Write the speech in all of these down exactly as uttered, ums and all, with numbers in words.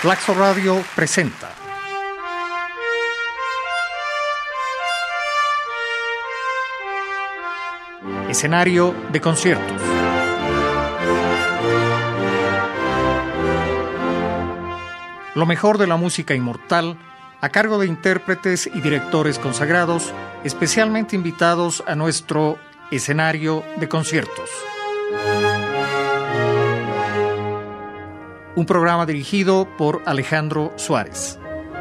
Flaxo Radio presenta Escenario de conciertos. Lo mejor de la música inmortal a cargo de intérpretes y directores consagrados, especialmente invitados a nuestro escenario de conciertos. Un programa dirigido por Alejandro Suárez.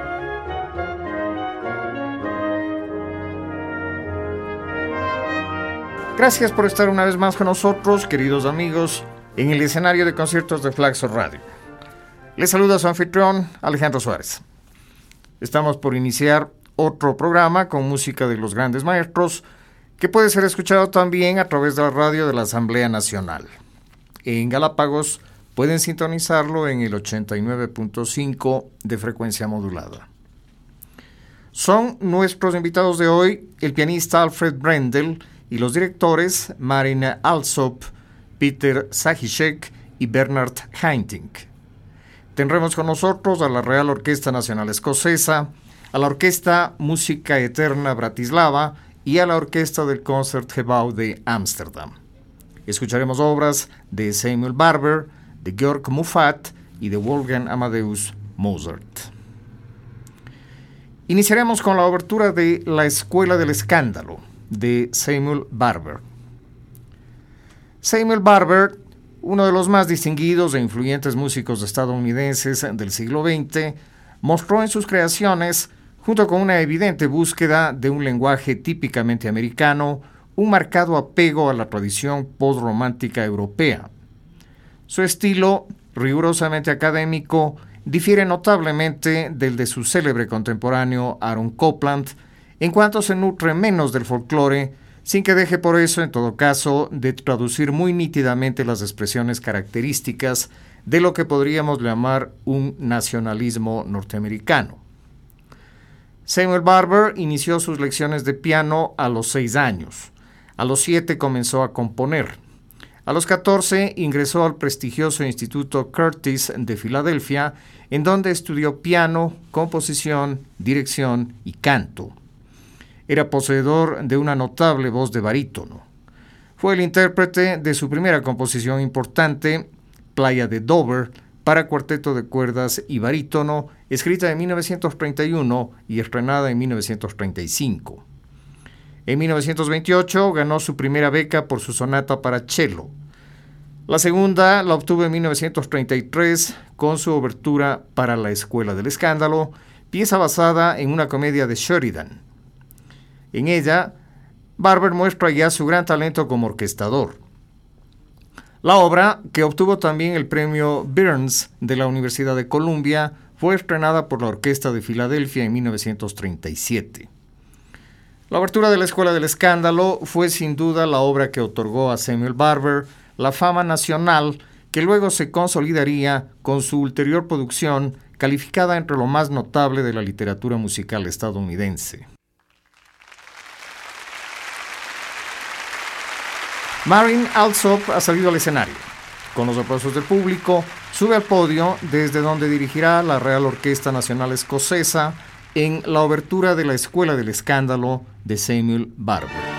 Gracias por estar una vez más con nosotros, queridos amigos, en el escenario de conciertos de Flaxo Radio. Les saluda su anfitrión, Alejandro Suárez. Estamos por iniciar otro programa con música de los grandes maestros, que puede ser escuchado también a través de la radio de la Asamblea Nacional. En Galápagos pueden sintonizarlo en el ochenta y nueve punto cinco de frecuencia modulada. Son nuestros invitados de hoy el pianista Alfred Brendel y los directores Marin Alsop, Peter Zajíček y Bernard Haitink. Tendremos con nosotros a la Real Orquesta Nacional Escocesa, a la Orquesta Música Eterna Bratislava y a la Orquesta del Concertgebouw de Ámsterdam. Escucharemos obras de Samuel Barber, de Georg Muffat y de Wolfgang Amadeus Mozart. Iniciaremos con la obertura de La Escuela del Escándalo, de Samuel Barber. Samuel Barber, uno de los más distinguidos e influyentes músicos estadounidenses del siglo veinte, mostró en sus creaciones, junto con una evidente búsqueda de un lenguaje típicamente americano, un marcado apego a la tradición postromántica europea. Su estilo, rigurosamente académico, difiere notablemente del de su célebre contemporáneo Aaron Copland, en cuanto se nutre menos del folclore, sin que deje por eso, en todo caso, de traducir muy nítidamente las expresiones características de lo que podríamos llamar un nacionalismo norteamericano. Samuel Barber inició sus lecciones de piano a los seis años. A los siete comenzó a componer. A los catorce ingresó al prestigioso Instituto Curtis de Filadelfia, en donde estudió piano, composición, dirección y canto. Era poseedor de una notable voz de barítono. Fue el intérprete de su primera composición importante, Playa de Dover, para cuarteto de cuerdas y barítono, escrita en mil novecientos treinta y uno y estrenada en mil novecientos treinta y cinco. En mil novecientos veintiocho ganó su primera beca por su sonata para cello. La segunda la obtuvo en mil novecientos treinta y tres con su obertura para La Escuela del Escándalo, pieza basada en una comedia de Sheridan. En ella, Barber muestra ya su gran talento como orquestador. La obra, que obtuvo también el premio Burns de la Universidad de Columbia, fue estrenada por la Orquesta de Filadelfia en mil novecientos treinta y siete. La obertura de La Escuela del Escándalo fue sin duda la obra que otorgó a Samuel Barber la fama nacional que luego se consolidaría con su ulterior producción, calificada entre lo más notable de la literatura musical estadounidense. Marin Alsop ha salido al escenario. Con los aplausos del público, sube al podio desde donde dirigirá la Real Orquesta Nacional Escocesa en la obertura de La Escuela del Escándalo de Samuel Barber.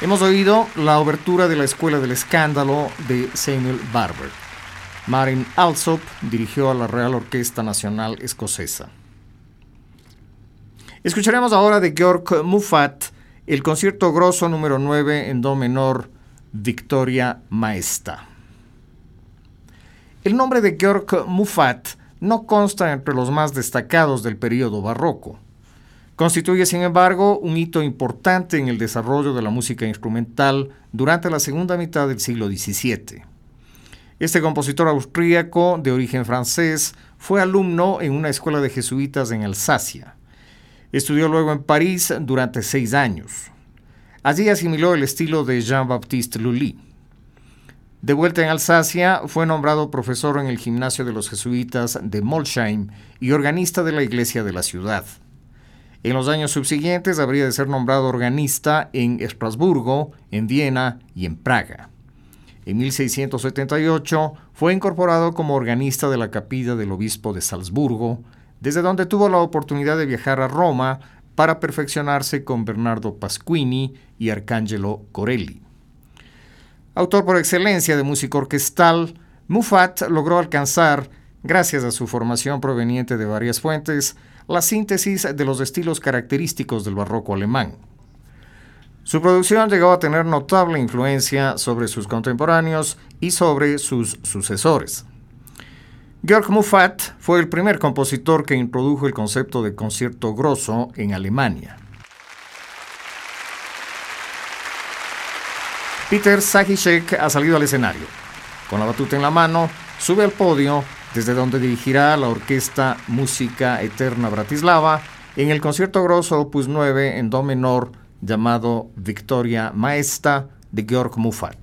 Hemos oído la obertura de la Escuela del Escándalo de Samuel Barber. Martin Alsop dirigió a la Real Orquesta Nacional Escocesa. Escucharemos ahora de Georg Muffat el concierto grosso número nueve en do menor, Victoria Maesta. El nombre de Georg Muffat no consta entre los más destacados del período barroco. Constituye, sin embargo, un hito importante en el desarrollo de la música instrumental durante la segunda mitad del siglo diecisiete. Este compositor austríaco de origen francés fue alumno en una escuela de jesuitas en Alsacia. Estudió luego en París durante seis años. Allí asimiló el estilo de Jean-Baptiste Lully. De vuelta en Alsacia, fue nombrado profesor en el gimnasio de los jesuitas de Molsheim y organista de la iglesia de la ciudad. En los años subsiguientes habría de ser nombrado organista en Estrasburgo, en Viena y en Praga. En mil seiscientos setenta y ocho fue incorporado como organista de la capilla del obispo de Salzburgo, desde donde tuvo la oportunidad de viajar a Roma para perfeccionarse con Bernardo Pasquini y Arcangelo Corelli. Autor por excelencia de música orquestal, Muffat logró alcanzar, gracias a su formación proveniente de varias fuentes, la síntesis de los estilos característicos del barroco alemán. Su producción llegó a tener notable influencia sobre sus contemporáneos y sobre sus sucesores. Georg Muffat fue el primer compositor que introdujo el concepto de concierto grosso en Alemania. Peter Sajišek ha salido al escenario. Con la batuta en la mano, sube al podio, desde donde dirigirá la orquesta Música Eterna Bratislava en el concierto grosso opus nueve en do menor llamado Victoria Maesta de Georg Muffat.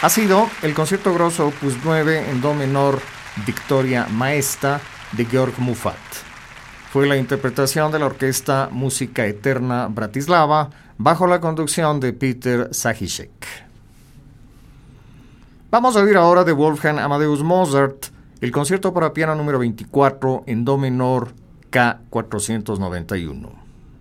ha sido el concierto grosso opus nueve en do menor Victoria Maesta de Georg Muffat. Fue la interpretación de la orquesta Música Eterna Bratislava bajo la conducción de Peter Zajíček. Vamos a oír ahora de Wolfgang Amadeus Mozart el concierto para piano número veinticuatro en do menor K cuatrocientos noventa y uno.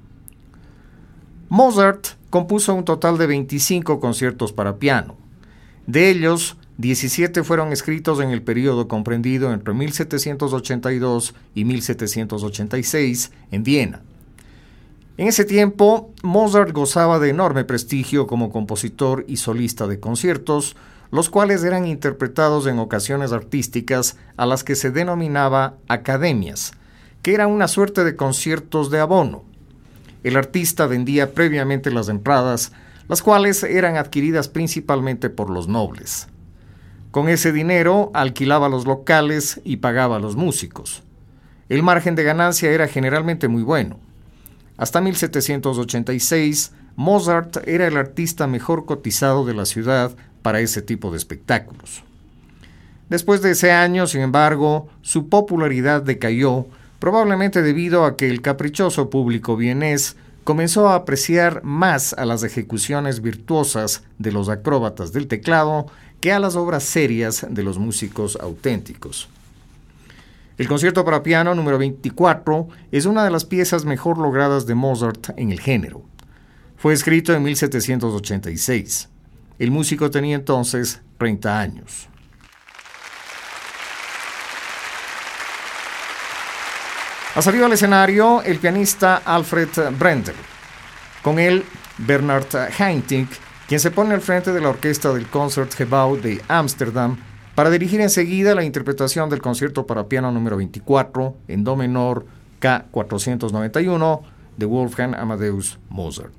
Mozart compuso un total de veinticinco conciertos para piano. De ellos, diecisiete fueron escritos en el periodo comprendido entre mil setecientos ochenta y dos y mil setecientos ochenta y seis en Viena. En ese tiempo, Mozart gozaba de enorme prestigio como compositor y solista de conciertos, los cuales eran interpretados en ocasiones artísticas a las que se denominaba academias, que eran una suerte de conciertos de abono. El artista vendía previamente las entradas, las cuales eran adquiridas principalmente por los nobles. Con ese dinero alquilaba los locales y pagaba a los músicos. El margen de ganancia era generalmente muy bueno. Hasta mil setecientos ochenta y seis, Mozart era el artista mejor cotizado de la ciudad para ese tipo de espectáculos. Después de ese año, sin embargo, su popularidad decayó, probablemente debido a que el caprichoso público vienés comenzó a apreciar más a las ejecuciones virtuosas de los acróbatas del teclado que a las obras serias de los músicos auténticos. El concierto para piano número veinticuatro es una de las piezas mejor logradas de Mozart en el género. Fue escrito en mil setecientos ochenta y seis. El músico tenía entonces treinta años. Ha salido al escenario el pianista Alfred Brendel. Con él, Bernard Haitink, quien se pone al frente de la orquesta del Concertgebouw de Ámsterdam para dirigir enseguida la interpretación del concierto para piano número veinticuatro en do menor K cuatrocientos noventa y uno de Wolfgang Amadeus Mozart.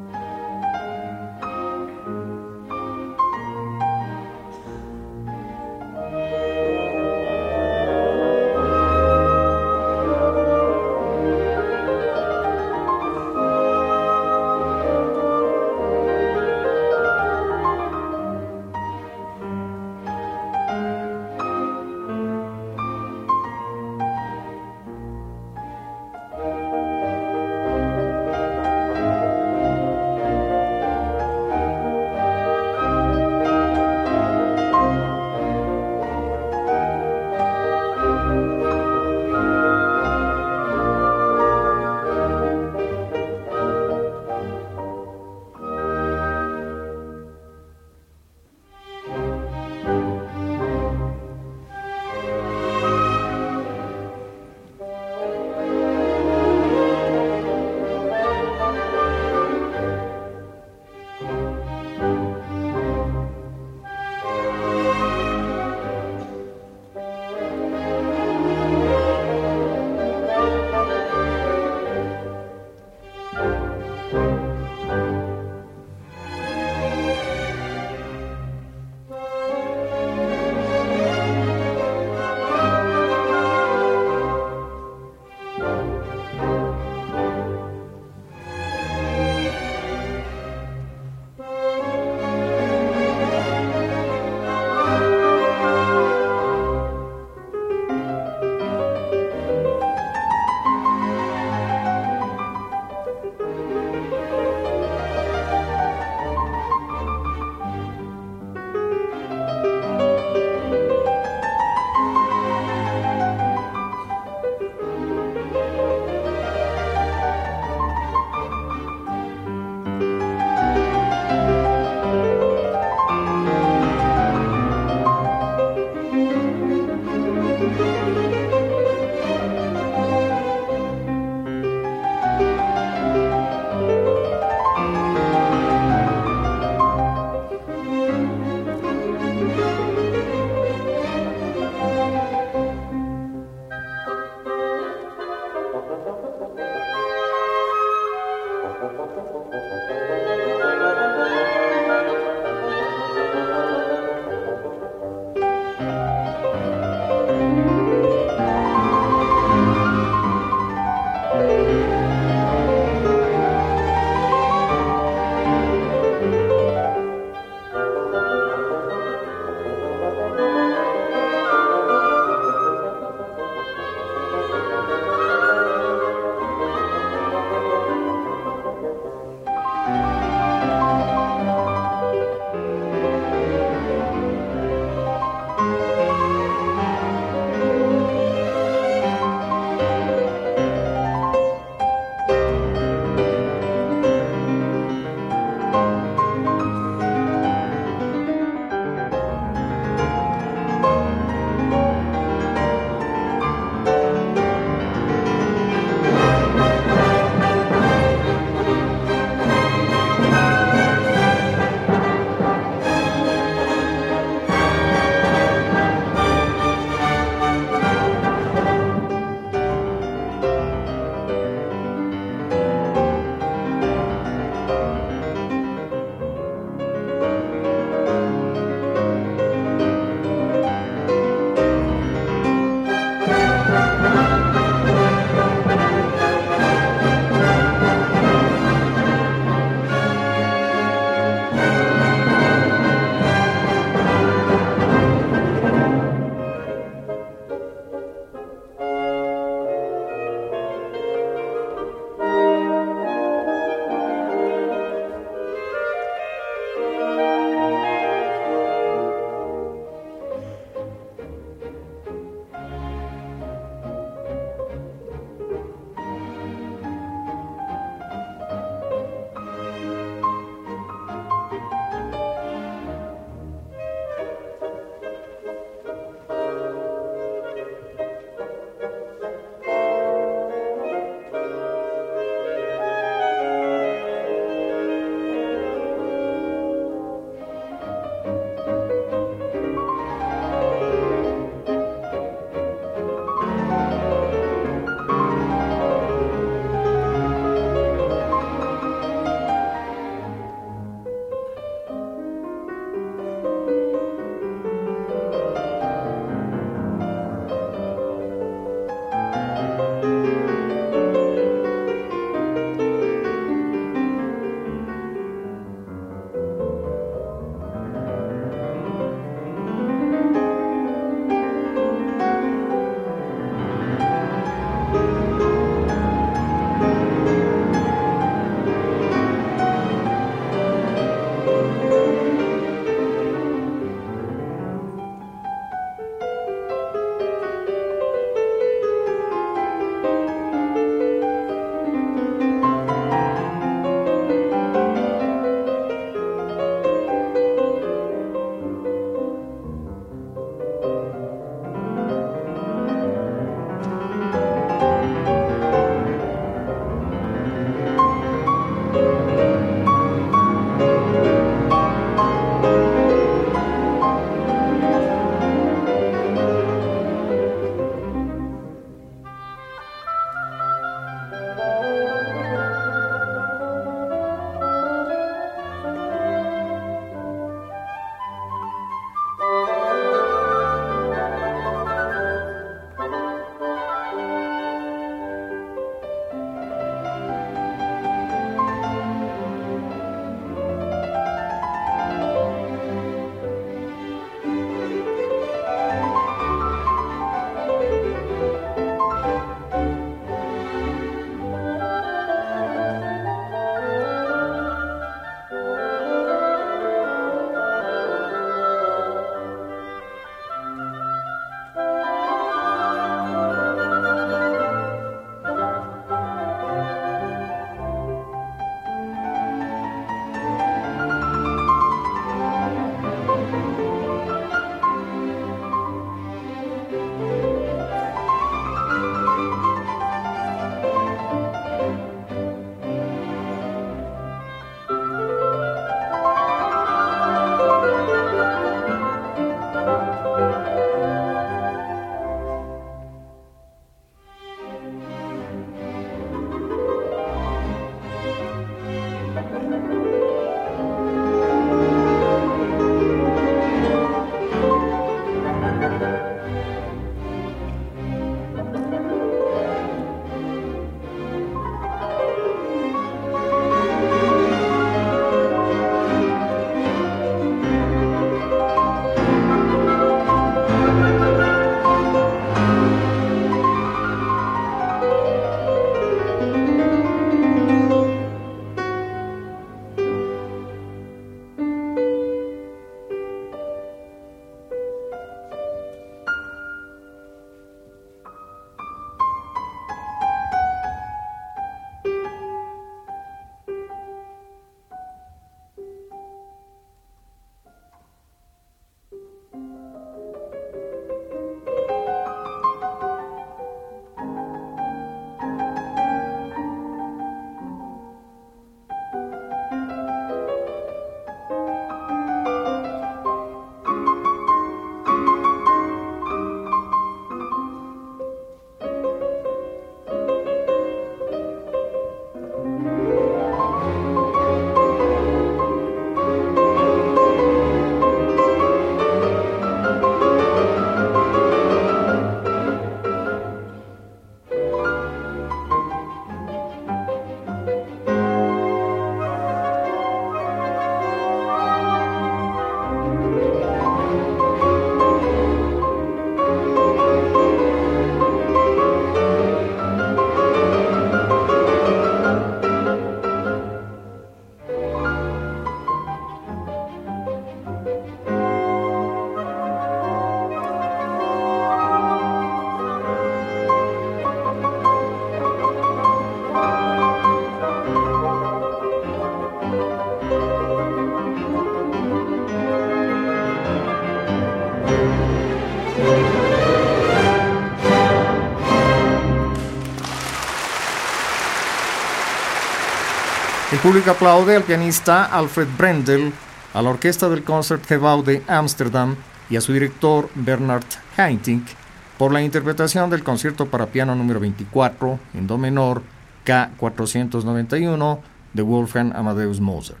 El público aplaude al pianista Alfred Brendel, a la orquesta del Concertgebouw de Ámsterdam y a su director Bernard Haitink por la interpretación del concierto para piano número veinticuatro en do menor K cuatrocientos noventa y uno de Wolfgang Amadeus Mozart.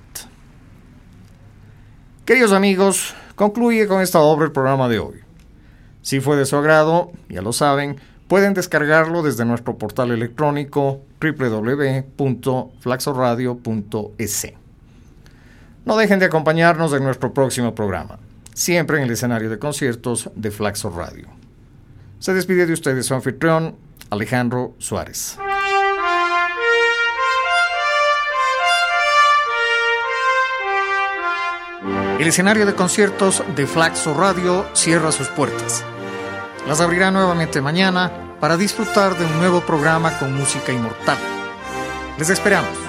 Queridos amigos, concluye con esta obra el programa de hoy. Si fue de su agrado, ya lo saben, pueden descargarlo desde nuestro portal electrónico doble u doble u doble u punto flaxoradio punto e s. No dejen de acompañarnos en nuestro próximo programa, siempre en el escenario de conciertos de Flaxo Radio. Se despide de ustedes su anfitrión, Alejandro Suárez. El escenario de conciertos de Flaxo Radio cierra sus puertas. Las abrirá nuevamente mañana para disfrutar de un nuevo programa con música inmortal. Les esperamos.